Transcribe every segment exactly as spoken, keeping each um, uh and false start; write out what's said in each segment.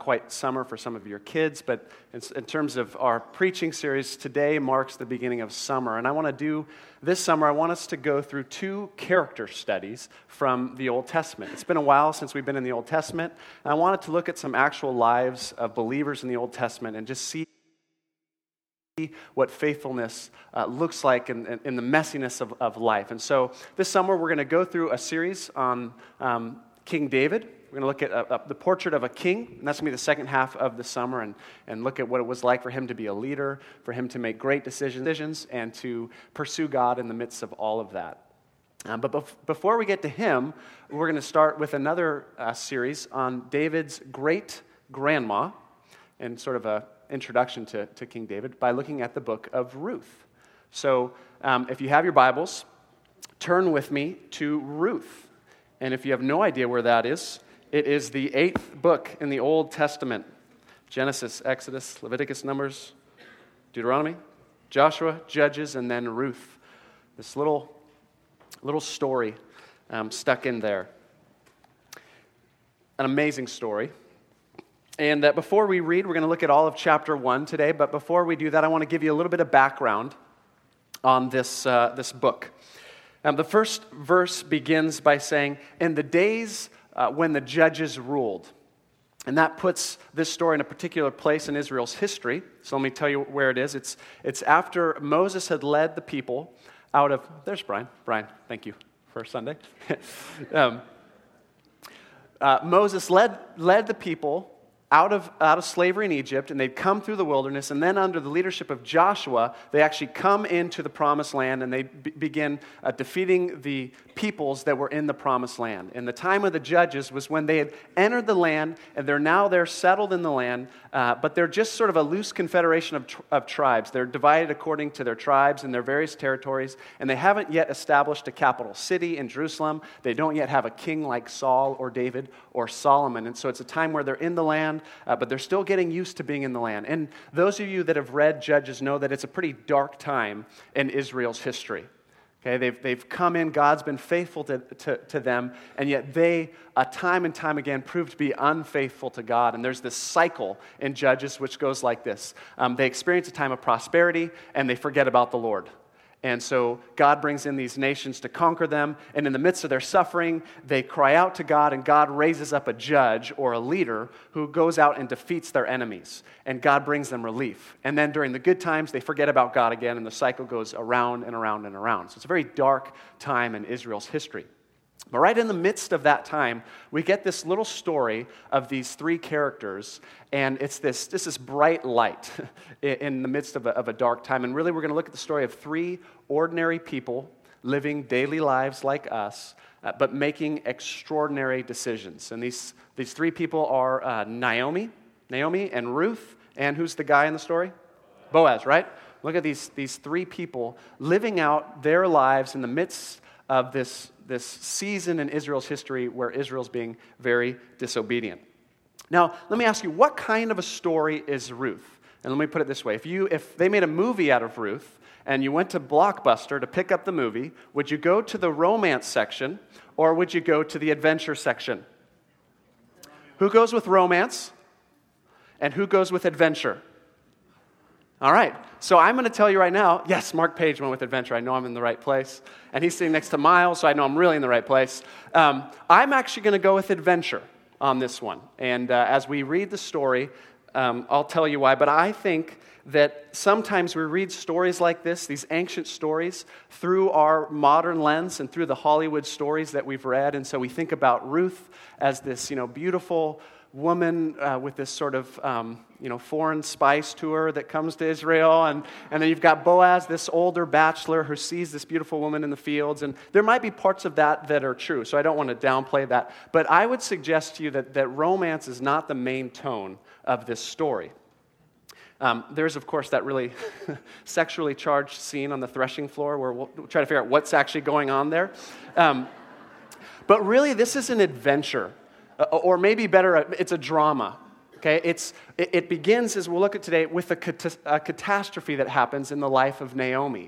quite summer for some of your kids, but in, in terms of our preaching series, today marks the beginning of summer. And I want to do, this summer, I want us to go through two character studies from the Old Testament. It's been a while since we've been in the Old Testament, and I wanted to look at some actual lives of believers in the Old Testament and just see what faithfulness uh, looks like in, in, in the messiness of, of life. And so this summer, we're going to go through a series on um, King David. We're going to look at uh, uh, the portrait of a king, and that's going to be the second half of the summer, and, and look at what it was like for him to be a leader, for him to make great decisions, and to pursue God in the midst of all of that. Um, but bef- before we get to him, we're going to start with another uh, series on David's great-grandma, and sort of a introduction to, to King David, by looking at the book of Ruth. So um, if you have your Bibles, turn with me to Ruth. And if you have no idea where that is, it is the eighth book in the Old Testament. Genesis, Exodus, Leviticus, Numbers, Deuteronomy, Joshua, Judges, and then Ruth. This little, little story um, stuck in there. An amazing story. And uh, before we read, we're going to look at all of chapter one today, but before we do that, I want to give you a little bit of background on this, uh, this book. Um, the first verse begins by saying, in the days uh, when the judges ruled. And that puts this story in a particular place in Israel's history. So let me tell you where it is. It's, it's after Moses had led the people out of, there's Brian. Brian, thank you for Sunday. um, uh, Moses led, led the people out of, out of slavery in Egypt, and they'd come through the wilderness, and then under the leadership of Joshua, they actually come into the promised land, and they be- begin uh, defeating the peoples that were in the promised land. And the time of the judges was when they had entered the land, and they're now there settled in the land, uh, but they're just sort of a loose confederation of, tr- of tribes. They're divided according to their tribes and their various territories, and they haven't yet established a capital city in Jerusalem. They don't yet have a king like Saul or David or Solomon, and so it's a time where they're in the land, Uh, but they're still getting used to being in the land. And those of you that have read Judges know that it's a pretty dark time in Israel's history. Okay, they've, they've come in, God's been faithful to, to, to them, and yet they, uh, time and time again, prove to be unfaithful to God. And there's this cycle in Judges which goes like this. Um, they experience a time of prosperity, and they forget about the Lord. And so God brings in these nations to conquer them, and in the midst of their suffering, they cry out to God, and God raises up a judge or a leader who goes out and defeats their enemies, and God brings them relief. And then during the good times, they forget about God again, and the cycle goes around and around and around. So it's a very dark time in Israel's history. But right in the midst of that time, we get this little story of these three characters, and it's this, this is bright light in the midst of a, of a dark time. And really, we're going to look at the story of three ordinary people living daily lives like us, uh, but making extraordinary decisions. And these, these three people are uh, Naomi, Naomi and Ruth, and who's the guy in the story? Boaz, right? Look at these, these three people living out their lives in the midst of this this season in Israel's history where Israel's being very disobedient. Now, let me ask you, what kind of a story is Ruth? And let me put it this way. If you if they made a movie out of Ruth and you went to Blockbuster to pick up the movie, would you go to the romance section or would you go to the adventure section? Who goes with romance? And who goes with adventure? All right, so I'm going to tell you right now, yes, Mark Page went with adventure. I know I'm in the right place. And he's sitting next to Miles, so I know I'm really in the right place. Um, I'm actually going to go with adventure on this one. And uh, as we read the story, um, I'll tell you why. But I think that sometimes we read stories like this, these ancient stories, through our modern lens and through the Hollywood stories that we've read. And so we think about Ruth as this, you know, beautiful woman uh, with this sort of, um, you know, foreign spice tour that comes to Israel. And, and then you've got Boaz, this older bachelor who sees this beautiful woman in the fields. And there might be parts of that that are true, so I don't want to downplay that. But I would suggest to you that, that romance is not the main tone of this story. Um, there's, of course, that really sexually charged scene on the threshing floor where we'll try to figure out what's actually going on there. Um, but really, this is an adventure. Uh, or maybe better, it's a drama. Okay, it's it, it begins, as we'll look at today, with a, cat- a catastrophe that happens in the life of Naomi.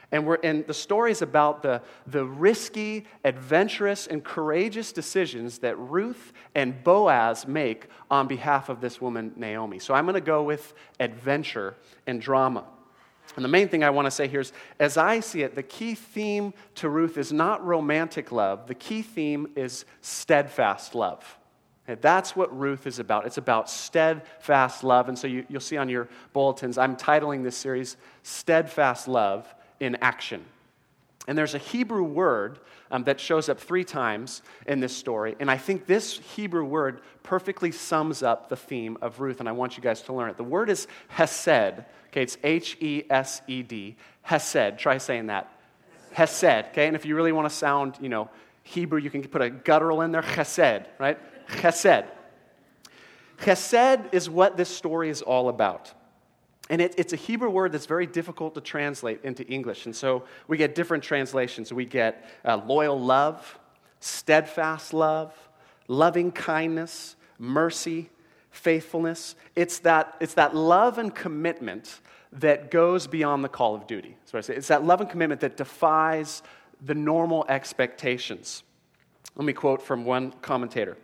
And, we're, and the story is about the, the risky, adventurous, and courageous decisions that Ruth and Boaz make on behalf of this woman, Naomi. So I'm going to go with adventure and drama. And the main thing I want to say here is, as I see it, the key theme to Ruth is not romantic love. The key theme is steadfast love. And that's what Ruth is about. It's about steadfast love. And so you, you'll see on your bulletins, I'm titling this series, Steadfast Love in Action. And there's a Hebrew word um, that shows up three times in this story. And I think this Hebrew word perfectly sums up the theme of Ruth, and I want you guys to learn it. The word is hesed. Okay, it's H E S E D. Hesed. Try saying that. Hesed. Okay, and if you really want to sound, you know, Hebrew, you can put a guttural in there. Chesed, right? Chesed. Chesed is what this story is all about. And it, it's a Hebrew word that's very difficult to translate into English. And so we get different translations. We get uh, loyal love, steadfast love, loving kindness, mercy, faithfulness. It's that, it's that love and commitment that goes beyond the call of duty. So I say it's that love and commitment that defies the normal expectations. Let me quote from one commentator.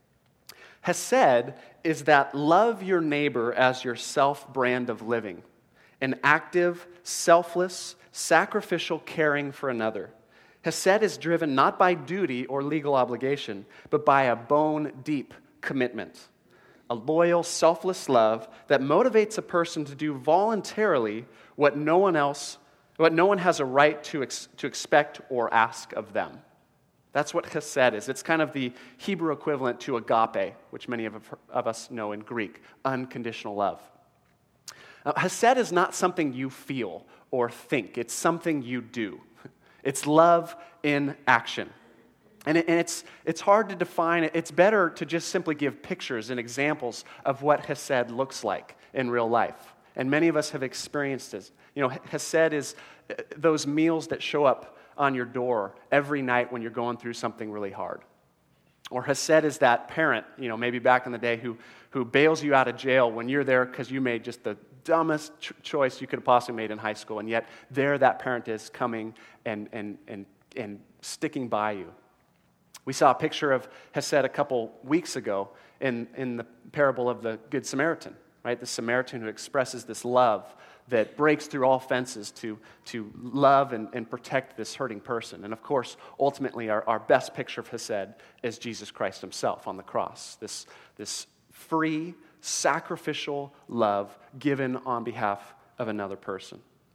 Hesed is that love your neighbor as yourself brand of living, an active, selfless, sacrificial caring for another. Hesed is driven not by duty or legal obligation, but by a bone-deep commitment, a loyal, selfless love that motivates a person to do voluntarily what no one else, what no one has a right to ex- to expect or ask of them. That's what chesed is. It's kind of the Hebrew equivalent to agape, which many of, of us know in Greek, unconditional love. Now, chesed is not something you feel or think. It's something you do. It's love in action. And, it, and it's, it's hard to define it. It's better to just simply give pictures and examples of what chesed looks like in real life. And many of us have experienced this. You know, chesed is those meals that show up on your door every night when you're going through something really hard. Or hesed is that parent, you know, maybe back in the day who, who bails you out of jail when you're there because you made just the dumbest ch- choice you could have possibly made in high school, and yet there that parent is coming and, and, and, and sticking by you. We saw a picture of hesed a couple weeks ago in, in the parable of the Good Samaritan, right? The Samaritan who expresses this love that breaks through all fences to, to love and, and protect this hurting person. And of course, ultimately, our, our best picture of Hesed is Jesus Christ himself on the cross. This, this free, sacrificial love given on behalf of another person.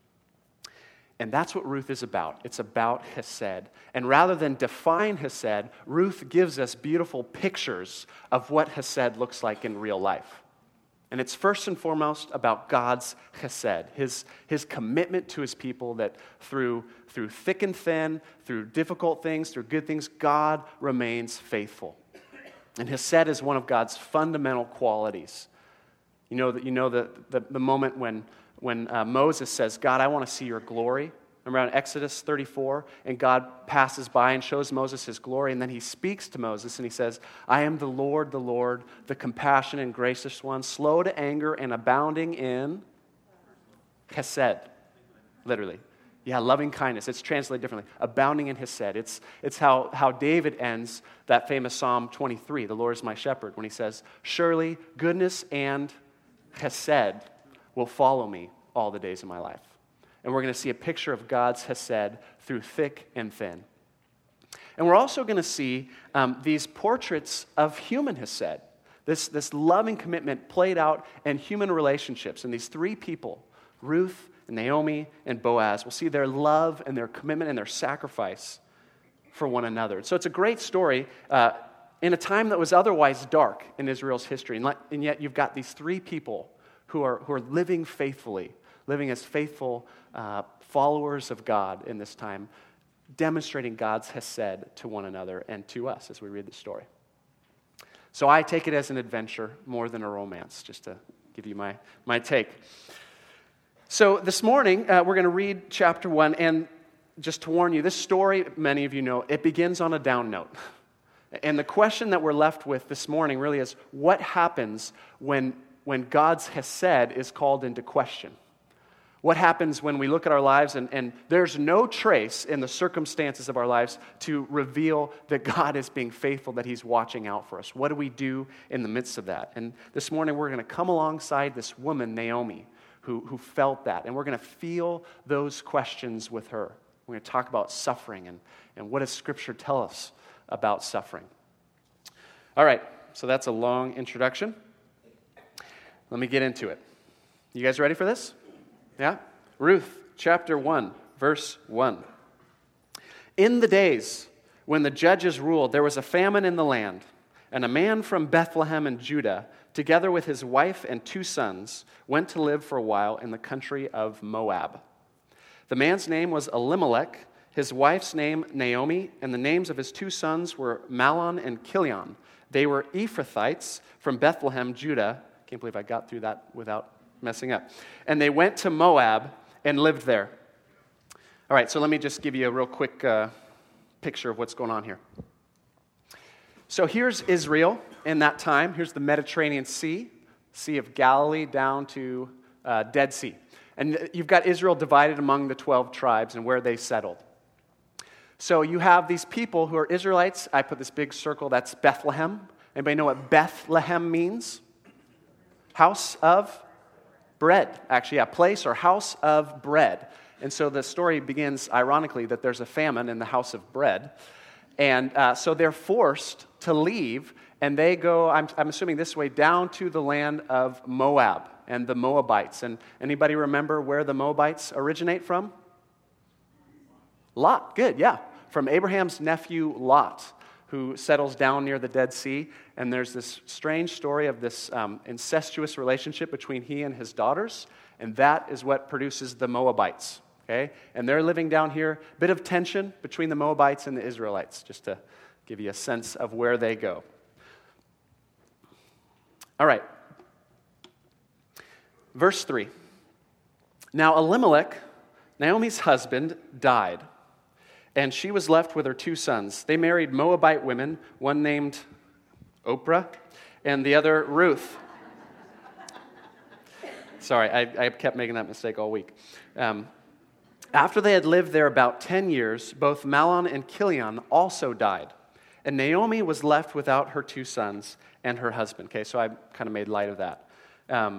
And that's what Ruth is about. It's about Hesed. And rather than define Hesed, Ruth gives us beautiful pictures of what Hesed looks like in real life. And it's first and foremost about God's chesed, his, his commitment to his people that through, through thick and thin, through difficult things, through good things, God remains faithful. And chesed is one of God's fundamental qualities. You know, that you know the, the, the moment when, when uh, Moses says, God, I want to see your glory. Remember in Exodus thirty-four, and God passes by and shows Moses his glory, and then he speaks to Moses, and he says, I am the Lord, the Lord, the compassionate and gracious one, slow to anger and abounding in chesed, literally. Yeah, loving kindness. It's translated differently. Abounding in chesed. It's, it's how, how David ends that famous Psalm twenty-three, the Lord is my shepherd, when he says, surely goodness and chesed will follow me all the days of my life. And we're going to see a picture of God's chesed through thick and thin. And we're also going to see um, these portraits of human chesed, this, this loving commitment played out in human relationships. And these three people, Ruth and Naomi and Boaz, we'll see their love and their commitment and their sacrifice for one another. So it's a great story uh, in a time that was otherwise dark in Israel's history. And, let, and yet you've got these three people who are, who are living faithfully, living as faithful uh, followers of God in this time, demonstrating God's chesed to one another and to us as we read the story. So I take it as an adventure more than a romance, just to give you my, my take. So this morning, uh, we're going to read chapter one, and just to warn you, this story, many of you know, it begins on a down note. And the question that we're left with this morning really is, what happens when, when God's chesed is called into question? What happens when we look at our lives and, and there's no trace in the circumstances of our lives to reveal that God is being faithful, that he's watching out for us? What do we do in the midst of that? And this morning we're going to come alongside this woman, Naomi, who, who felt that. And we're going to feel those questions with her. We're going to talk about suffering and, and what does Scripture tell us about suffering. All right, so that's a long introduction. Let me get into it. You guys ready for this? Yeah? Ruth chapter one, verse one. In the days when the judges ruled, there was a famine in the land, and a man from Bethlehem in Judah, together with his wife and two sons, went to live for a while in the country of Moab. The man's name was Elimelech, his wife's name Naomi, and the names of his two sons were Mahlon and Chilion. They were Ephrathites from Bethlehem, Judah. Can't believe I got through that without messing up. And they went to Moab and lived there. All right, so let me just give you a real quick uh, picture of what's going on here. So here's Israel in that time. Here's the Mediterranean Sea, Sea of Galilee down to uh, Dead Sea. And you've got Israel divided among the twelve tribes and where they settled. So you have these people who are Israelites. I put this big circle, that's Bethlehem. Anybody know what Bethlehem means? House of bread, actually, a place or house of bread. And so the story begins, ironically, that there's a famine in the house of bread. And uh, so they're forced to leave, and they go, I'm, I'm assuming this way, down to the land of Moab and the Moabites. And anybody remember where the Moabites originate from? Lot, good, yeah. From Abraham's nephew Lot, who settles down near the Dead Sea. And there's this strange story of this um, incestuous relationship between he and his daughters, and that is what produces the Moabites, okay? And they're living down here, bit of tension between the Moabites and the Israelites, just to give you a sense of where they go. All right. Verse three. Now Elimelech, Naomi's husband, died, and she was left with her two sons. They married Moabite women, one named Oprah, and the other Ruth. Sorry, I, I kept making that mistake all week. Um, after they had lived there about ten years, both Mahlon and Chilion also died, and Naomi was left without her two sons and her husband. Okay, so I kind of made light of that. Um,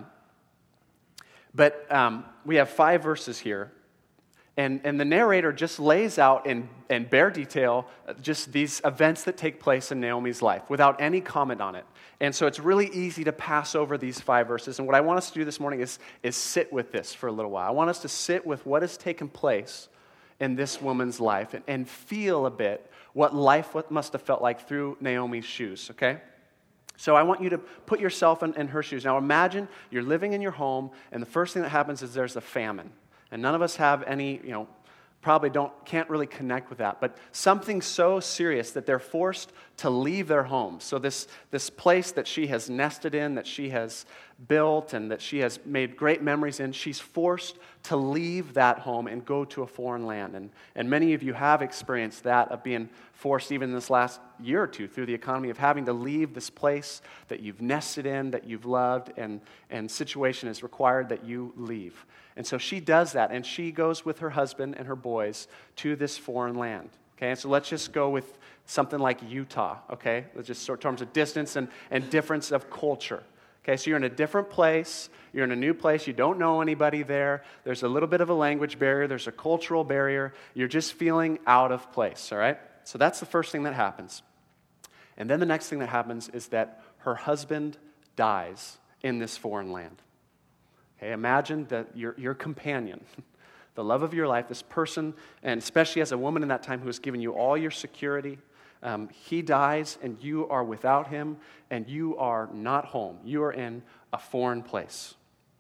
but um, we have five verses here. And, and the narrator just lays out in, in bare detail just these events that take place in Naomi's life without any comment on it. And so it's really easy to pass over these five verses. And what I want us to do this morning is, is sit with this for a little while. I want us to sit with what has taken place in this woman's life and, and feel a bit what life must have felt like through Naomi's shoes, okay? So I want you to put yourself in, in her shoes. Now imagine you're living in your home, and the first thing that happens is there's a famine. And none of us have any, you know, probably don't, can't really connect with that. But something so serious that they're forced to leave their homes. So this, this place that she has nested in, that she has built, and that she has made great memories in, she's forced to leave that home and go to a foreign land. And, and many of you have experienced that, of being forced even in this last year or two through the economy, of having to leave this place that you've nested in, that you've loved, and, and situation is required that you leave. And so she does that, and she goes with her husband and her boys to this foreign land. Okay, and so let's just go with something like Utah, okay? Let's just sort of terms of distance and, and difference of culture. Okay, so you're in a different place, you're in a new place, you don't know anybody there, there's a little bit of a language barrier, there's a cultural barrier, you're just feeling out of place, all right? So that's the first thing that happens. And then the next thing that happens is that her husband dies in this foreign land. Okay, imagine that your, your companion, the love of your life, this person, and especially as a woman in that time who has given you all your security, um, he dies and you are without him and you are not home. You are in a foreign place.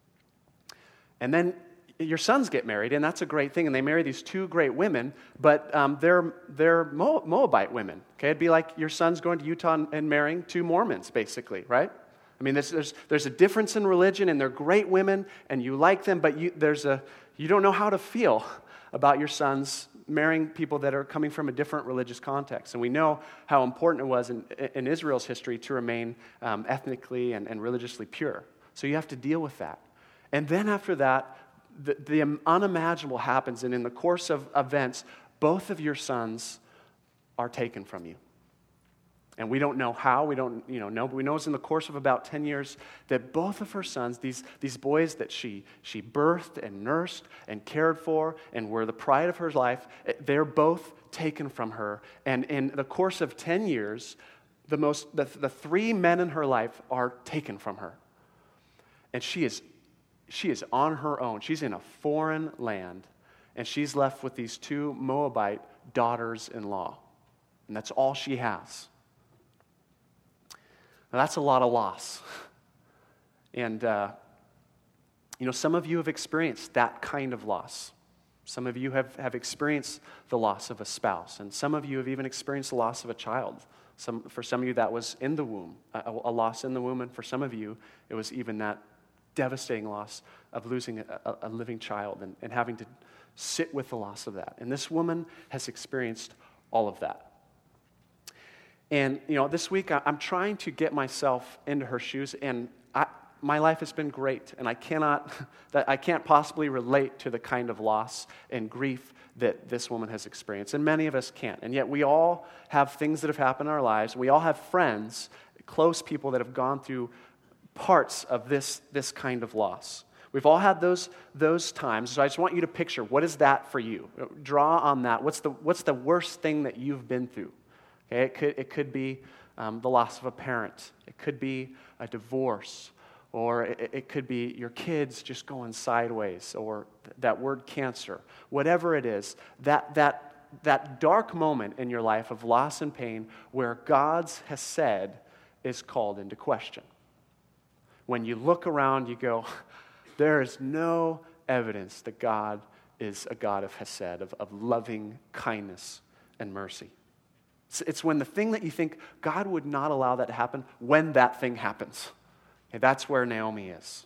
And then your sons get married, and that's a great thing, and they marry these two great women, but um, they're, they're Moabite women. Okay, it'd be like your son's going to Utah and, and marrying two Mormons, basically, right? I mean, there's, there's, there's a difference in religion, and they're great women, and you like them, but you, there's a, you don't know how to feel about your sons marrying people that are coming from a different religious context. And we know how important it was in, in Israel's history to remain um, ethnically and, and religiously pure. So you have to deal with that. And then after that, the, the unimaginable happens, and in the course of events, both of your sons are taken from you. And we don't know how, we don't you know, know, but we know it's in the course of about ten years that both of her sons, these, these boys that she, she birthed and nursed and cared for and were the pride of her life, they're both taken from her. And in the course of ten years, the, most, the, the three men in her life are taken from her. And she is, she is on her own. She's in a foreign land, and she's left with these two Moabite daughters-in-law. And that's all she has. Now, that's a lot of loss. And, uh, you know, some of you have experienced that kind of loss. Some of you have, have experienced the loss of a spouse. And some of you have even experienced the loss of a child. Some, for some of you, that was in the womb, a, a loss in the womb. And for some of you, it was even that devastating loss of losing a, a living child and, and having to sit with the loss of that. And this woman has experienced all of that. And, you know, this week I'm trying to get myself into her shoes, and I, my life has been great, and I cannot, that I can't possibly relate to the kind of loss and grief that this woman has experienced, and many of us can't. And yet we all have things that have happened in our lives. We all have friends, close people that have gone through parts of this, this kind of loss. We've all had those, those times, so I just want you to picture, what is that for you? Draw on that. What's the, what's the worst thing that you've been through? Okay, it could it could be um, the loss of a parent. It could be a divorce, or it, it could be your kids just going sideways, or th- that word cancer. Whatever it is, that that that dark moment in your life of loss and pain, where God's hesed is called into question. When you look around, you go, there is no evidence that God is a God of hesed, of, of loving kindness and mercy. It's when the thing that you think God would not allow that to happen, when that thing happens. Okay, that's where Naomi is.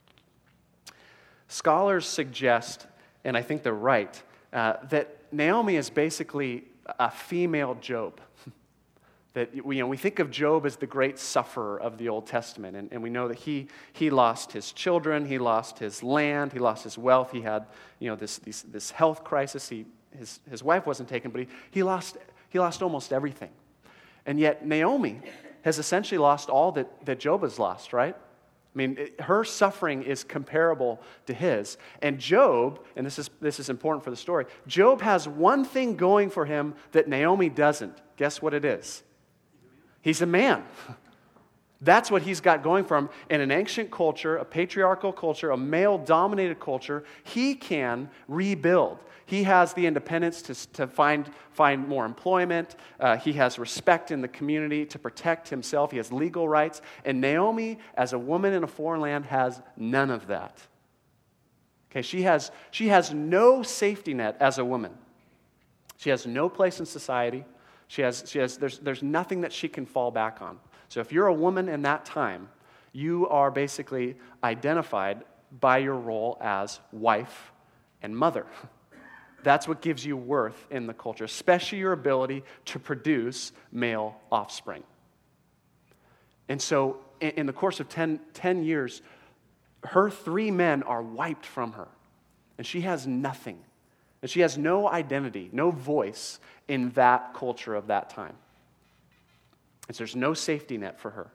Scholars suggest, and I think they're right, uh, that Naomi is basically a female Job. That we, you know, we think of Job as the great sufferer of the Old Testament, and, and we know that he he lost his children, he lost his land, he lost his wealth, he had you know this this, this health crisis. He his his wife wasn't taken, but he he lost. He lost almost everything. And yet Naomi has essentially lost all that, that Job has lost, right? I mean, it, her suffering is comparable to his. And Job, and this is this is important for the story, Job has one thing going for him that Naomi doesn't. Guess what it is? He's a man. That's what he's got going for him. In an ancient culture, a patriarchal culture, a male-dominated culture, he can rebuild. He has the independence to, to find, find more employment. Uh, he has respect in the community to protect himself. He has legal rights. And Naomi, as a woman in a foreign land, has none of that. Okay, she has, she has no safety net as a woman. She has no place in society. She has, she has, there's, there's nothing that she can fall back on. So if you're a woman in that time, you are basically identified by your role as wife and mother. That's what gives you worth in the culture, especially your ability to produce male offspring. And so in, in the course of ten, ten years, her three men are wiped from her. And she has nothing. And she has no identity, no voice in that culture of that time. And so there's no safety net for her.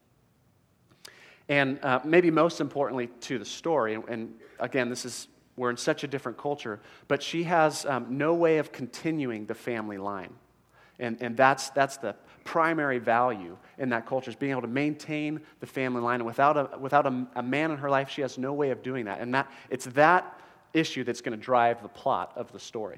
And uh, maybe most importantly to the story, and, and again, this is, we're in such a different culture, but she has um, no way of continuing the family line. And, and that's, that's the primary value in that culture, is being able to maintain the family line. And without a, without a, a man in her life, she has no way of doing that. And that it's that issue that's going to drive the plot of the story.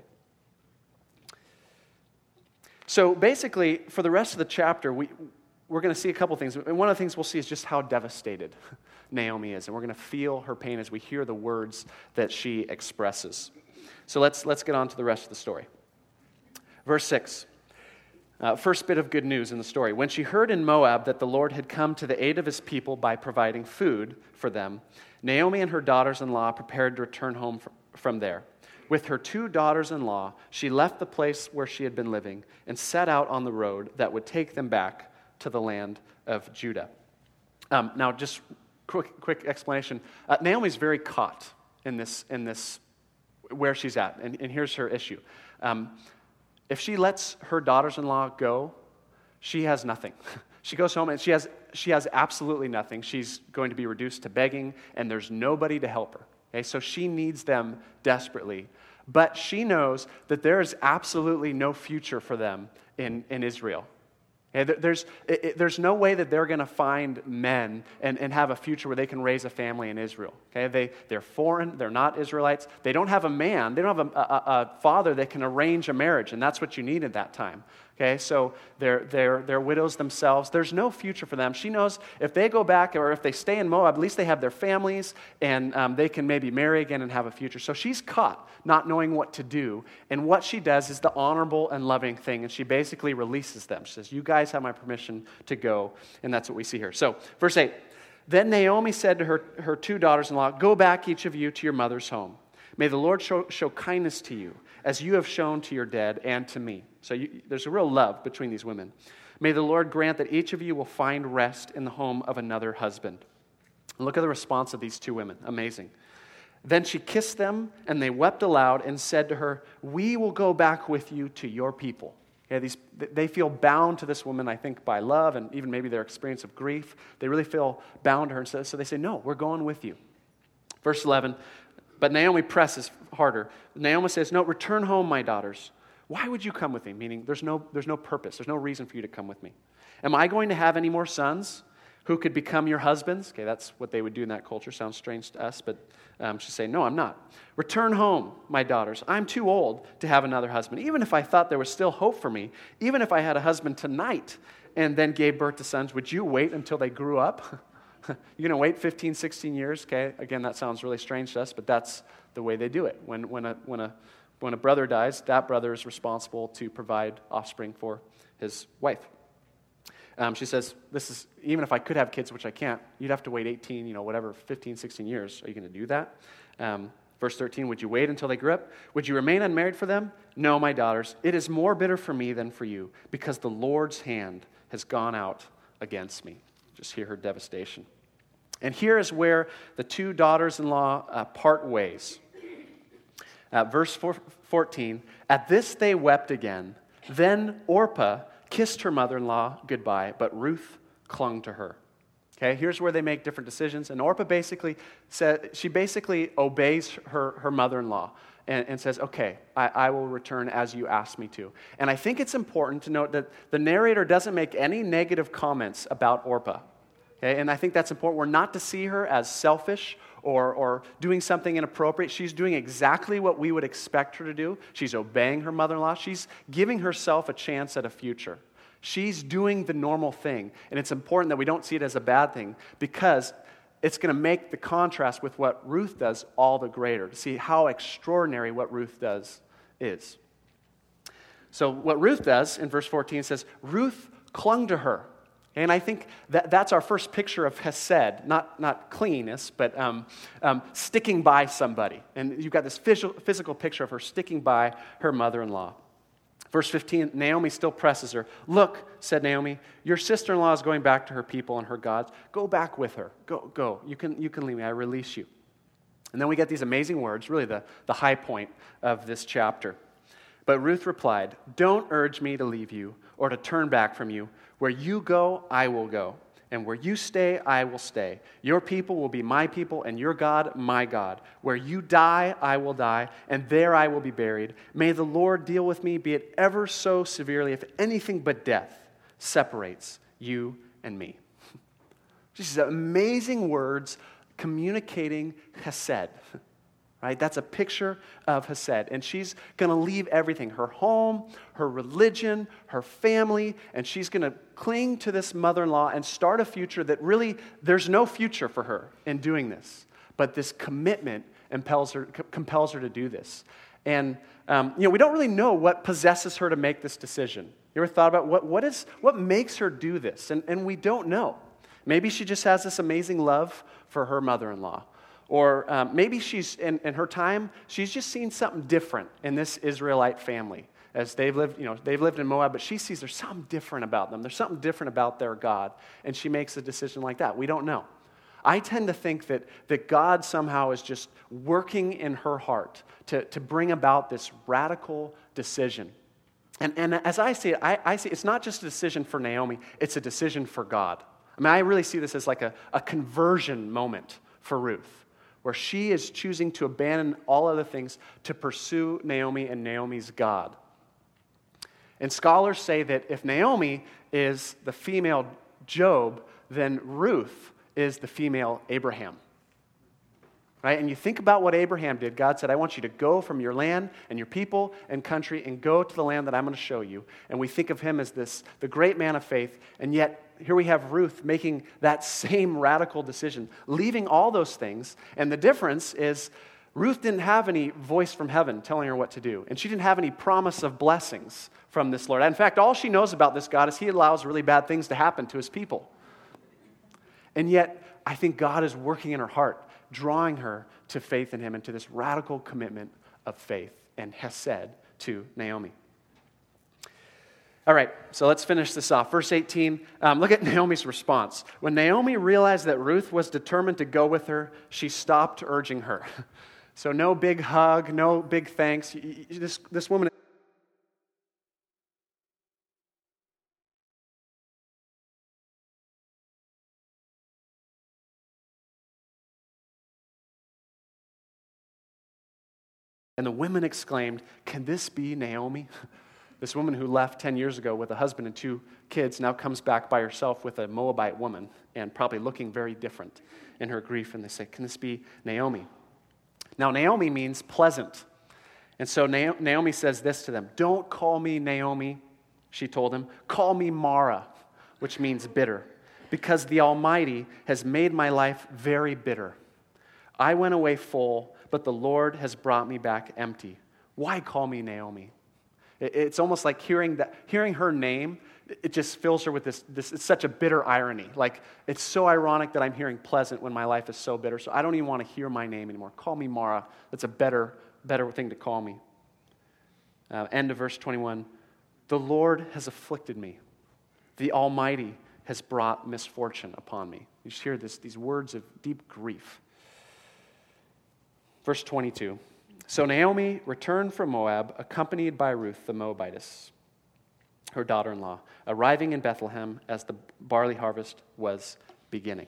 So basically, for the rest of the chapter, we, we're going to see a couple things. And one of the things we'll see is just how devastated Naomi is. And we're going to feel her pain as we hear the words that she expresses. So let's, let's get on to the rest of the story. Verse six. Uh, first bit of good news in the story. When she heard in Moab that the Lord had come to the aid of his people by providing food for them, Naomi and her daughters-in-law prepared to return home from there. With her two daughters-in-law, she left the place where she had been living and set out on the road that would take them back to the land of Judah. Um, now, just quick, quick explanation. Uh, Naomi's very caught in this, in this where she's at. And, and here's her issue. Um, if she lets her daughters-in-law go, she has nothing. She goes home and she has, she has absolutely nothing. She's going to be reduced to begging, and there's nobody to help her. Okay, so she needs them desperately. But she knows that there is absolutely no future for them in, in Israel. Okay, there's, it, it, there's no way that they're going to find men and, and have a future where they can raise a family in Israel. Okay, they, they're foreign, they're not Israelites. They don't have a man, they don't have a, a, a father that can arrange a marriage, and that's what you need at that time. Okay, so they're, they're, they're widows themselves. There's no future for them. She knows if they go back or if they stay in Moab, at least they have their families and um, they can maybe marry again and have a future. So she's caught not knowing what to do. And what she does is the honorable and loving thing. And she basically releases them. She says, you guys have my permission to go. And that's what we see here. So verse eight, then Naomi said to her, her two daughters-in-law, go back each of you to your mother's home. May the Lord show, show kindness to you, as you have shown to your dead and to me. So you, there's a real love between these women. May the Lord grant that each of you will find rest in the home of another husband. And look at the response of these two women. Amazing. Then she kissed them, and they wept aloud and said to her, we will go back with you to your people. Okay, these, they feel bound to this woman, I think, by love and even maybe their experience of grief. They really feel bound to her. And so, so they say, no, we're going with you. Verse eleven, but Naomi presses harder. Naomi says, no, return home, my daughters. Why would you come with me? Meaning there's no, there's no purpose. There's no reason for you to come with me. Am I going to have any more sons who could become your husbands? Okay, that's what they would do in that culture. Sounds strange to us, but um, she's saying, no, I'm not. Return home, my daughters. I'm too old to have another husband. Even if I thought there was still hope for me, even if I had a husband tonight and then gave birth to sons, would you wait until they grew up? You're going to wait fifteen, sixteen years? Okay, again, that sounds really strange to us, but that's the way they do it. When, when, a, when, a, when a brother dies, that brother is responsible to provide offspring for his wife. Um, she says, "This is even if I could have kids, which I can't, you'd have to wait eighteen, you know, whatever, fifteen, sixteen years. Are you going to do that?" Um, verse thirteen, would you wait until they grew up? Would you remain unmarried for them? No, my daughters, it is more bitter for me than for you, because the Lord's hand has gone out against me. Just hear her devastation. And here is where the two daughters-in-law uh, part ways. Uh, verse fourteen, at this they wept again. Then Orpah kissed her mother-in-law goodbye, but Ruth clung to her. Okay, here's where they make different decisions. And Orpah basically said, she basically obeys her, her mother-in-law and, and says, okay, I, I will return as you asked me to. And I think it's important to note that the narrator doesn't make any negative comments about Orpah. Okay, and I think that's important. We're not to see her as selfish or, or doing something inappropriate. She's doing exactly what we would expect her to do. She's obeying her mother-in-law. She's giving herself a chance at a future. She's doing the normal thing. And it's important that we don't see it as a bad thing, because it's going to make the contrast with what Ruth does all the greater, to see how extraordinary what Ruth does is. So what Ruth does in verse fourteen says, Ruth clung to her. And I think that that's our first picture of hesed, not, not cleanness, but um, um, sticking by somebody. And you've got this physical, physical picture of her sticking by her mother-in-law. Verse fifteen, Naomi still presses her. Look, said Naomi, your sister-in-law is going back to her people and her gods. Go back with her. Go, go. You can, you can leave me. I release you. And then we get these amazing words, really the, the high point of this chapter. But Ruth replied, don't urge me to leave you or to turn back from you. Where you go, I will go. And where you stay, I will stay. Your people will be my people, and your God, my God. Where you die, I will die, and there I will be buried. May the Lord deal with me, be it ever so severely, if anything but death separates you and me. These amazing words communicating hesed. Right? That's a picture of hesed. And she's going to leave everything, her home, her religion, her family, and she's going to cling to this mother-in-law and start a future that really, there's no future for her in doing this. But this commitment impels her, compels her to do this. And, um, you know, we don't really know what possesses her to make this decision. You ever thought about what, what, is, what makes her do this? And, and we don't know. Maybe she just has this amazing love for her mother-in-law. Or um, maybe she's, in, in her time, she's just seen something different in this Israelite family. As they've lived, you know, they've lived in Moab, but she sees there's something different about them. There's something different about their God. And she makes a decision like that. We don't know. I tend to think that, that God somehow is just working in her heart to, to bring about this radical decision. And, and as I see it, I, I see it's not just a decision for Naomi, it's a decision for God. I mean, I really see this as like a, a conversion moment for Ruth, where she is choosing to abandon all other things to pursue Naomi and Naomi's God. And scholars say that if Naomi is the female Job, then Ruth is the female Abraham. Right? And you think about what Abraham did. God said, I want you to go from your land and your people and country and go to the land that I'm going to show you. And we think of him as this, the great man of faith. And yet, here we have Ruth making that same radical decision, leaving all those things. And the difference is Ruth didn't have any voice from heaven telling her what to do. And she didn't have any promise of blessings from this Lord. In fact, all she knows about this God is he allows really bad things to happen to his people. And yet, I think God is working in her heart, drawing her to faith in him and to this radical commitment of faith and hesed to Naomi. All right, so let's finish this off. Verse eighteen, um, look at Naomi's response. When Naomi realized that Ruth was determined to go with her, she stopped urging her. So no big hug, no big thanks. This, this woman... And the women exclaimed, can this be Naomi? This woman who left ten years ago with a husband and two kids now comes back by herself with a Moabite woman and probably looking very different in her grief. And they say, can this be Naomi? Now, Naomi means pleasant. And so Naomi says this to them, don't call me Naomi, she told him. Call me Mara, which means bitter, because the Almighty has made my life very bitter. I went away full, but the Lord has brought me back empty. Why call me Naomi? It's almost like hearing that, hearing her name, it just fills her with this, this, it's such a bitter irony. Like, it's so ironic that I'm hearing pleasant when my life is so bitter, so I don't even want to hear my name anymore. Call me Mara. That's a better, better thing to call me. Uh, end of verse twenty-one. The Lord has afflicted me. The Almighty has brought misfortune upon me. You just hear this, these words of deep grief. Verse twenty-two. So Naomi returned from Moab, accompanied by Ruth the Moabitess, her daughter-in-law, arriving in Bethlehem as the barley harvest was beginning.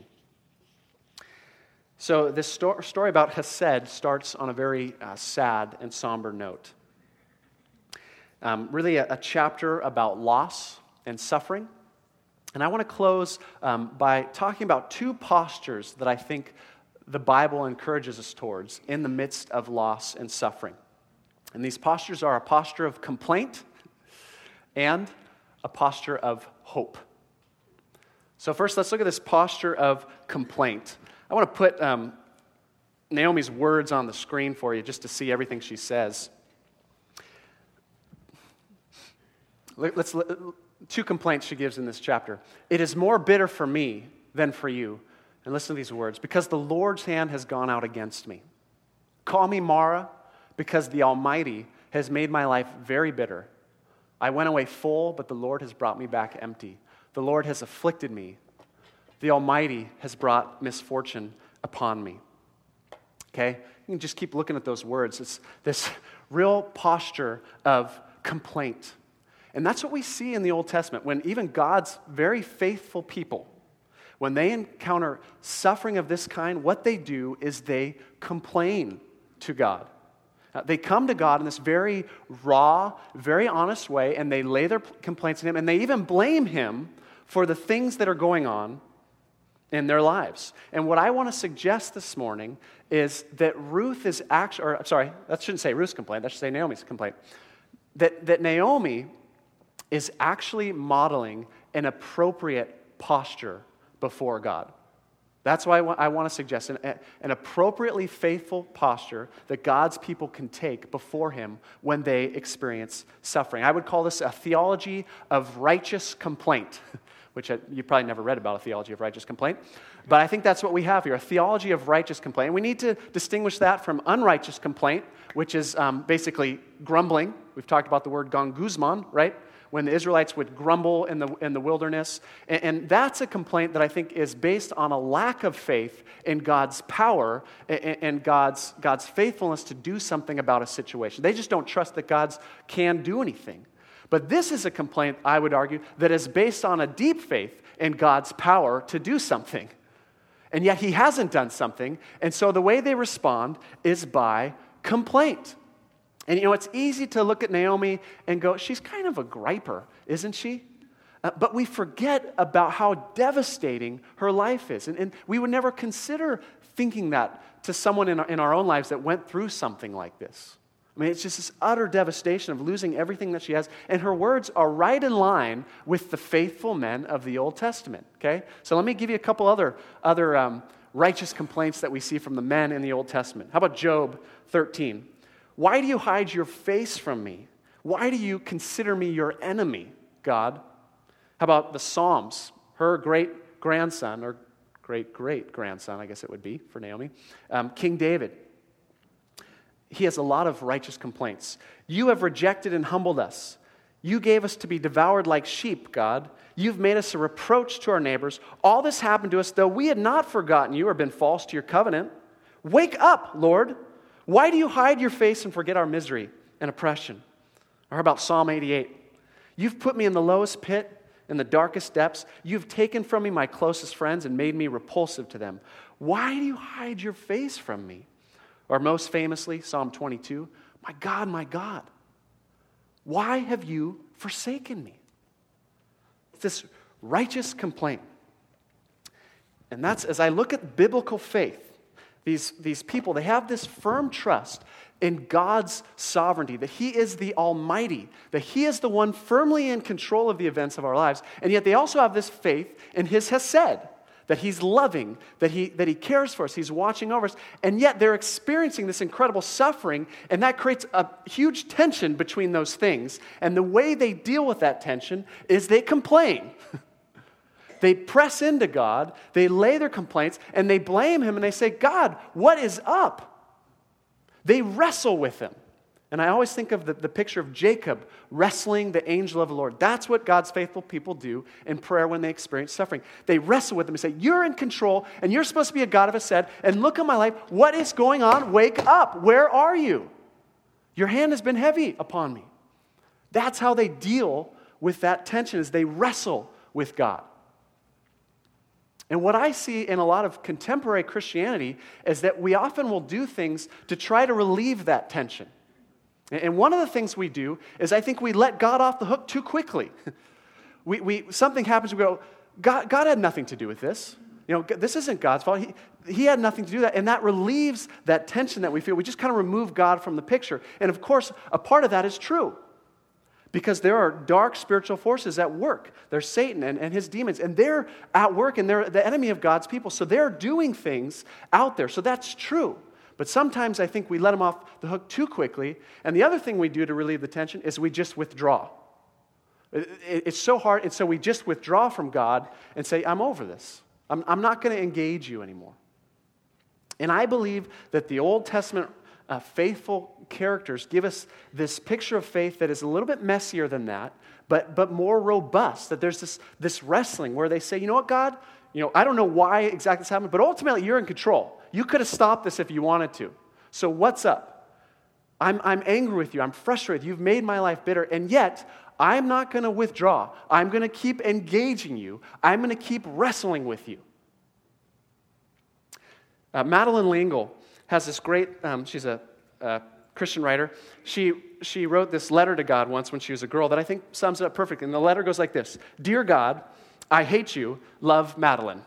So this sto- story about Hesed starts on a very uh, sad and somber note. Um, really a, a chapter about loss and suffering. And I want to close um, by talking about two postures that I think the Bible encourages us towards in the midst of loss and suffering. And these postures are a posture of complaint and a posture of hope. So first, let's look at this posture of complaint. I want to put um, Naomi's words on the screen for you just to see everything she says. Let's two complaints she gives in this chapter. It is more bitter for me than for you. And listen to these words. Because the Lord's hand has gone out against me. Call me Mara, because the Almighty has made my life very bitter. I went away full, but the Lord has brought me back empty. The Lord has afflicted me. The Almighty has brought misfortune upon me. Okay? You can just keep looking at those words. It's this real posture of complaint. And that's what we see in the Old Testament, when even God's very faithful people, when they encounter suffering of this kind, what they do is they complain to God. Uh, they come to God in this very raw, very honest way, and they lay their complaints on Him, and they even blame Him for the things that are going on in their lives. And what I want to suggest this morning is that Ruth is actually, or sorry, that shouldn't say Ruth's complaint, that should say Naomi's complaint. That, that Naomi is actually modeling an appropriate posture before God. That's why I want to suggest an, an appropriately faithful posture that God's people can take before Him when they experience suffering. I would call this a theology of righteous complaint, which you probably never read about a theology of righteous complaint, but I think that's what we have here, a theology of righteous complaint. And we need to distinguish that from unrighteous complaint, which is um, basically grumbling. We've talked about the word gonguzman, right? when the Israelites would grumble in the, in the wilderness. And, and that's a complaint that I think is based on a lack of faith in God's power and, and God's, God's faithfulness to do something about a situation. They just don't trust that God can do anything. But this is a complaint, I would argue, that is based on a deep faith in God's power to do something. And yet he hasn't done something, and so the way they respond is by complaint. And you know, it's easy to look at Naomi and go, she's kind of a griper, isn't she? Uh, but we forget about how devastating her life is. And, and we would never consider thinking that to someone in our, in our own lives that went through something like this. I mean, it's just this utter devastation of losing everything that she has. And her words are right in line with the faithful men of the Old Testament, okay? So let me give you a couple other, other um, righteous complaints that we see from the men in the Old Testament. How about Job thirteen? Why do you hide your face from me? Why do you consider me your enemy, God? How about the Psalms? Her great-grandson, or great-great-grandson, I guess it would be for Naomi, um, King David. He has a lot of righteous complaints. You have rejected and humbled us. You gave us to be devoured like sheep, God. You've made us a reproach to our neighbors. All this happened to us, though we had not forgotten you or been false to your covenant. Wake up, Lord. Why do you hide your face and forget our misery and oppression? Or how about Psalm eighty-eight? You've put me in the lowest pit, in the darkest depths. You've taken from me my closest friends and made me repulsive to them. Why do you hide your face from me? Or most famously, Psalm twenty-two, my God, my God, why have you forsaken me? It's this righteous complaint. And that's, as I look at biblical faith, these, these people, they have this firm trust in God's sovereignty, that He is the Almighty, that He is the one firmly in control of the events of our lives, and yet they also have this faith in His Hesed, that He's loving, that he, that he cares for us, He's watching over us, and yet they're experiencing this incredible suffering, and that creates a huge tension between those things. And the way they deal with that tension is they complain. They press into God, they lay their complaints, and they blame Him, and they say, God, what is up? They wrestle with Him. And I always think of the, the picture of Jacob wrestling the angel of the Lord. That's what God's faithful people do in prayer when they experience suffering. They wrestle with Him and say, you're in control, and you're supposed to be a God of Hesed, and look at my life. What is going on? Wake up. Where are you? Your hand has been heavy upon me. That's how they deal with that tension, is they wrestle with God. And what I see in a lot of contemporary Christianity is that we often will do things to try to relieve that tension. And one of the things we do is I think we let God off the hook too quickly. we, we, something happens, we go, God, God had nothing to do with this. You know, this isn't God's fault. He, he had nothing to do with that. And that relieves that tension that we feel. We just kind of remove God from the picture. And of course, a part of that is true. Because there are dark spiritual forces at work. There's Satan and, and his demons. And they're at work, and they're the enemy of God's people. So they're doing things out there. So that's true. But sometimes I think we let them off the hook too quickly. And the other thing we do to relieve the tension is we just withdraw. It's so hard, and so we just withdraw from God and say, I'm over this. I'm, I'm not going to engage you anymore. And I believe that the Old Testament uh, faithful characters give us this picture of faith that is a little bit messier than that, but, but more robust, that there's this, this wrestling where they say, you know what, God? You know, I don't know why exactly this happened, but ultimately you're in control. You could have stopped this if you wanted to. So what's up? I'm, I'm angry with you. I'm frustrated. You've made my life bitter. And yet, I'm not going to withdraw. I'm going to keep engaging you. I'm going to keep wrestling with you. Uh, Madeleine L'Engle has this great, um, she's a, a Christian writer. She, she wrote this letter to God once when she was a girl that I think sums it up perfectly. And the letter goes like this. Dear God, I hate you. Love, Madeleine.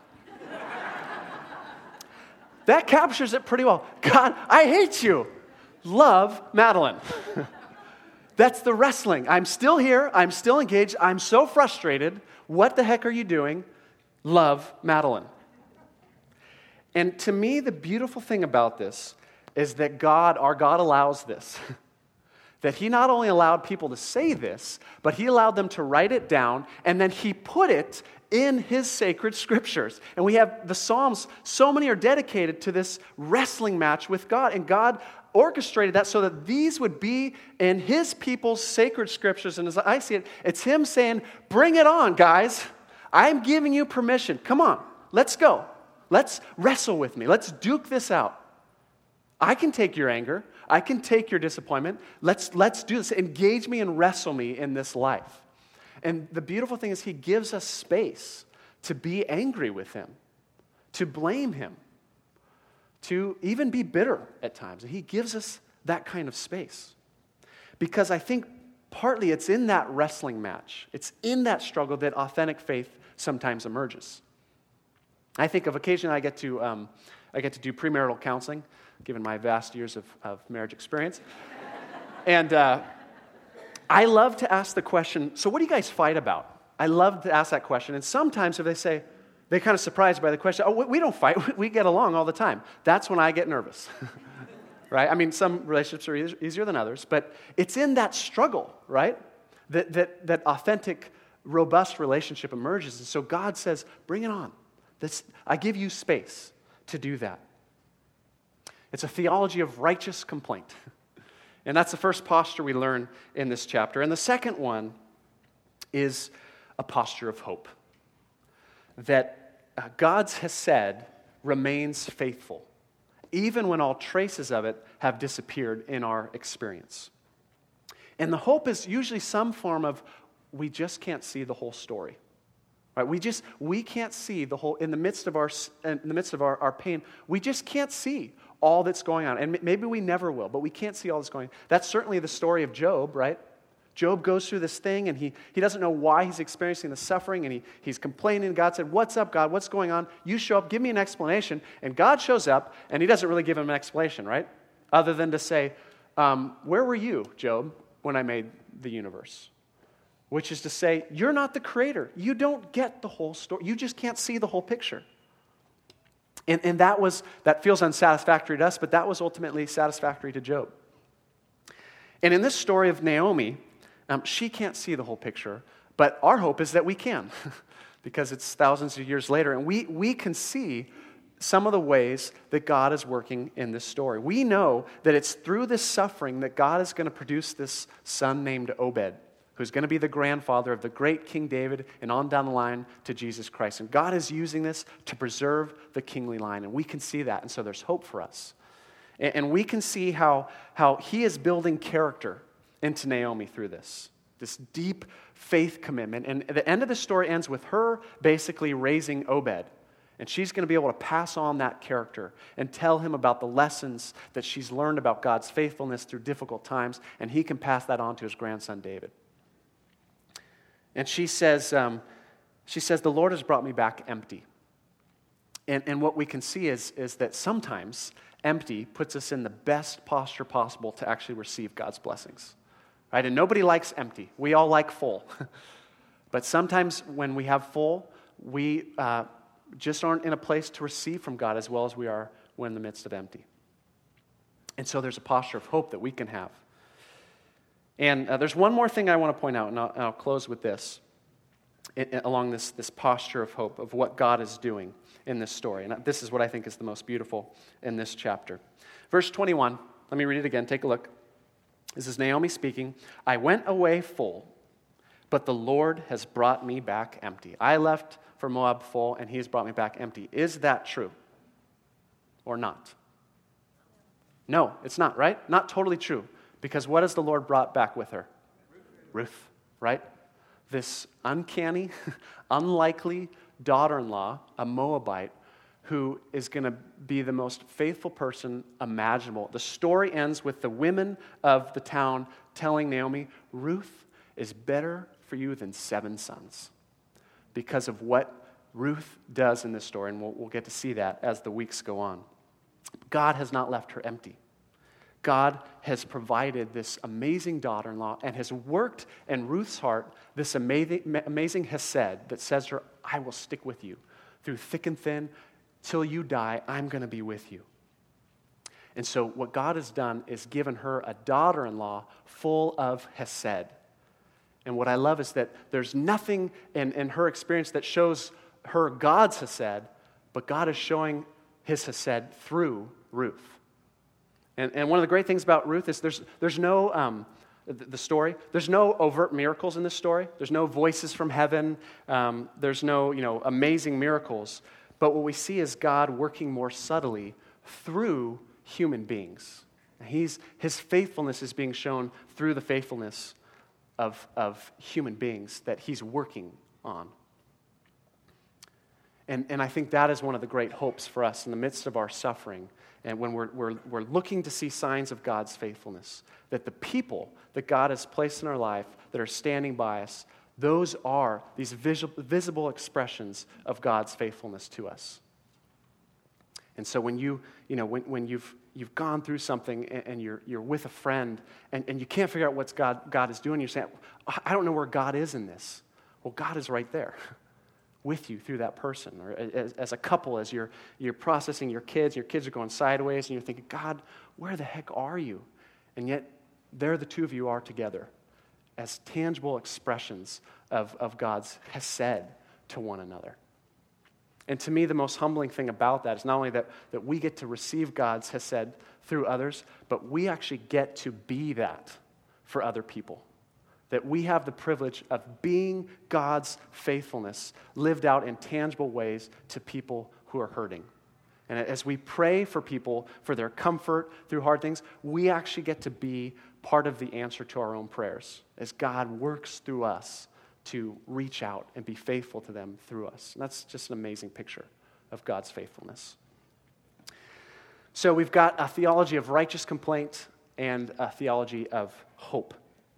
That captures it pretty well. God, I hate you. Love, Madeleine. That's the wrestling. I'm still here. I'm still engaged. I'm so frustrated. What the heck are you doing? Love, Madeleine. And to me, the beautiful thing about this is that God, our God, allows this. that he not only allowed people to say this, but he allowed them to write it down, and then he put it in his sacred scriptures. And we have the Psalms, so many are dedicated to this wrestling match with God, and God orchestrated that so that these would be in his people's sacred scriptures. And as I see it, it's him saying, bring it on, guys. I'm giving you permission. Come on, let's go. Let's wrestle with me. Let's duke this out. I can take your anger. I can take your disappointment. Let's, let's do this. Engage me and wrestle me in this life. And the beautiful thing is he gives us space to be angry with him, to blame him, to even be bitter at times. And he gives us that kind of space. Because I think partly it's in that wrestling match, it's in that struggle that authentic faith sometimes emerges. I think of occasionally I get to um, I get to do premarital counseling, given my vast years of, of marriage experience. And uh, I love to ask the question, so what do you guys fight about? I love to ask that question. And sometimes if they say, they're kind of surprised by the question, oh, we don't fight, we get along all the time. That's when I get nervous, right? I mean, some relationships are easier than others, but it's in that struggle, right, that, that, that authentic, robust relationship emerges. And so God says, bring it on. This, I give you space to do that. It's a theology of righteous complaint. And that's the first posture we learn in this chapter. And the second one is a posture of hope. That uh, God has said remains faithful, even when all traces of it have disappeared in our experience. And the hope is usually some form of, we just can't see the whole story. Right? We just, we can't see the whole, in the midst of our, in the midst of our, our pain, we just can't see all that's going on. And maybe we never will, but we can't see all that's going on. That's certainly the story of Job, right? Job goes through this thing, and he, he doesn't know why he's experiencing the suffering, and he, he's complaining. God said, what's up, God? What's going on? You show up, give me an explanation. And God shows up, and he doesn't really give him an explanation, right? Other than to say, um, where were you, Job, when I made the universe? Which is to say, you're not the creator. You don't get the whole story. You just can't see the whole picture. And, and that was that feels unsatisfactory to us, but that was ultimately satisfactory to Job. And in this story of Naomi, um, she can't see the whole picture, but our hope is that we can, because it's thousands of years later, and we, we can see some of the ways that God is working in this story. We know that it's through this suffering that God is going to produce this son named Obed, who's going to be the grandfather of the great King David, and on down the line to Jesus Christ. And God is using this to preserve the kingly line, and we can see that, and so there's hope for us. And, and we can see how, how he is building character into Naomi through this, this deep faith commitment. And the end of the story ends with her basically raising Obed, and she's going to be able to pass on that character and tell him about the lessons that she's learned about God's faithfulness through difficult times, and he can pass that on to his grandson David. And she says, um, she says, the Lord has brought me back empty. And, and what we can see is, is that sometimes empty puts us in the best posture possible to actually receive God's blessings. Right? And nobody likes empty. We all like full. But sometimes when we have full, we uh, just aren't in a place to receive from God as well as we are when in the midst of empty. And so there's a posture of hope that we can have. And uh, there's one more thing I want to point out, and I'll, I'll close with this, it, it, along this, this posture of hope, of what God is doing in this story. And this is what I think is the most beautiful in this chapter. Verse twenty-one, let me read it again, take a look. This is Naomi speaking. I went away full, but the Lord has brought me back empty. I left for Moab full, and he has brought me back empty. Is that true or not? No, it's not, right? Not totally true. Because what has the Lord brought back with her? Ruth, right? This uncanny, unlikely daughter-in-law, a Moabite, who is going to be the most faithful person imaginable. The story ends with the women of the town telling Naomi, Ruth is better for you than seven sons. Because of what Ruth does in this story, and we'll, we'll get to see that as the weeks go on. God has not left her empty. God has provided this amazing daughter-in-law and has worked in Ruth's heart this amazing, amazing hesed that says to her, I will stick with you through thick and thin. Till you die, I'm going to be with you. And so what God has done is given her a daughter-in-law full of hesed. And what I love is that there's nothing in, in her experience that shows her God's hesed, but God is showing his hesed through Ruth. And, and one of the great things about Ruth is there's, there's no, um, the, the story, there's no overt miracles in this story. There's no voices from heaven. Um, there's no, you know, amazing miracles. But what we see is God working more subtly through human beings. He's, his faithfulness is being shown through the faithfulness of, of human beings that he's working on. And, and I think that is one of the great hopes for us in the midst of our suffering and when we're, we're, we're looking to see signs of God's faithfulness, that the people that God has placed in our life that are standing by us, those are these visual, visible expressions of God's faithfulness to us. And so when you, you know, when, when you've you've gone through something and, and you're you're with a friend and, and you can't figure out what God God is doing, you're saying, I don't know where God is in this. Well, God is right there with you through that person. Or as, as a couple, as you're you're processing your kids, your kids are going sideways, and you're thinking, God, where the heck are you? And yet, there the two of you are together as tangible expressions of, of God's hesed to one another. And to me, the most humbling thing about that is not only that, that we get to receive God's hesed through others, but we actually get to be that for other people. That we have the privilege of being God's faithfulness lived out in tangible ways to people who are hurting. And as we pray for people, for their comfort through hard things, we actually get to be part of the answer to our own prayers as God works through us to reach out and be faithful to them through us. And that's just an amazing picture of God's faithfulness. So we've got a theology of righteous complaint and a theology of hope.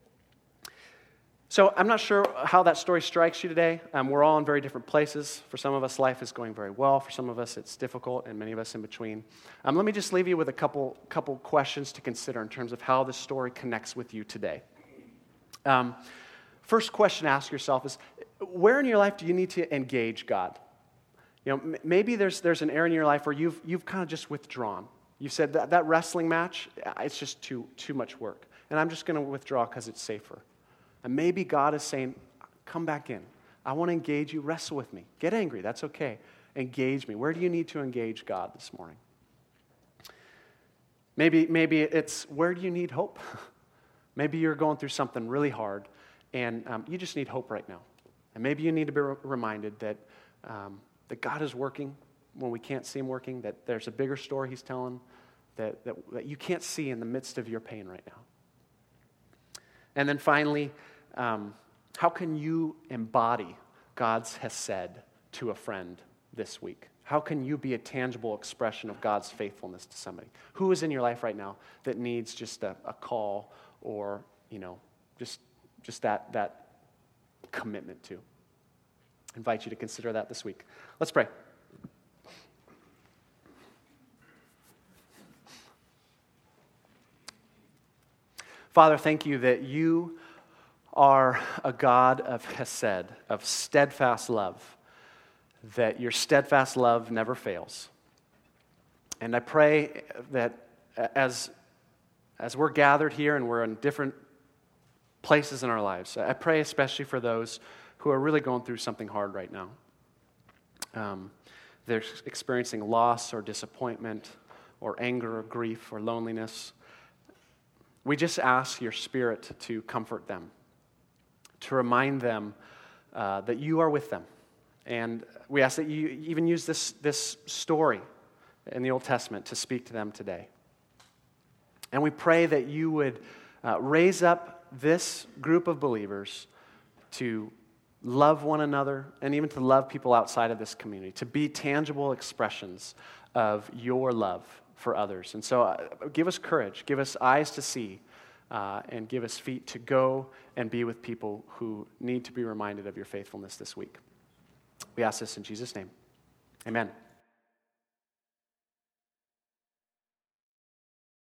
So I'm not sure how that story strikes you today. Um, we're all in very different places. For some of us, life is going very well. For some of us, it's difficult, and many of us in between. Um, let me just leave you with a couple, couple questions to consider in terms of how this story connects with you today. Um, first question to ask yourself is, where in your life do you need to engage God? You know, m- maybe there's there's an area in your life where you've you've kind of just withdrawn. You've said that that wrestling match, it's just too too much work, and I'm just going to withdraw because it's safer. And maybe God is saying, come back in. I want to engage you. Wrestle with me. Get angry. That's okay. Engage me. Where do you need to engage God this morning? Maybe, maybe it's, where do you need hope? Maybe you're going through something really hard, and um, you just need hope right now. And maybe you need to be re- reminded that, um, that God is working when we can't see him working, that there's a bigger story he's telling that, that, that you can't see in the midst of your pain right now. And then finally, Um, how can you embody God's hesed to a friend this week? How can you be a tangible expression of God's faithfulness to somebody? Who is in your life right now that needs just a, a call or, you know, just just that that commitment to? I invite you to consider that this week. Let's pray. Father, thank you that you are a God of hesed, of steadfast love, that your steadfast love never fails. And I pray that as, as we're gathered here and we're in different places in our lives, I pray especially for those who are really going through something hard right now. Um, they're experiencing loss or disappointment or anger or grief or loneliness. We just ask your Spirit to comfort them, to remind them uh, that you are with them. And we ask that you even use this, this story in the Old Testament to speak to them today. And we pray that you would uh, raise up this group of believers to love one another and even to love people outside of this community, to be tangible expressions of your love for others. And so uh, give us courage, give us eyes to see, Uh, and give us feet to go and be with people who need to be reminded of your faithfulness this week. We ask this in Jesus' name. Amen.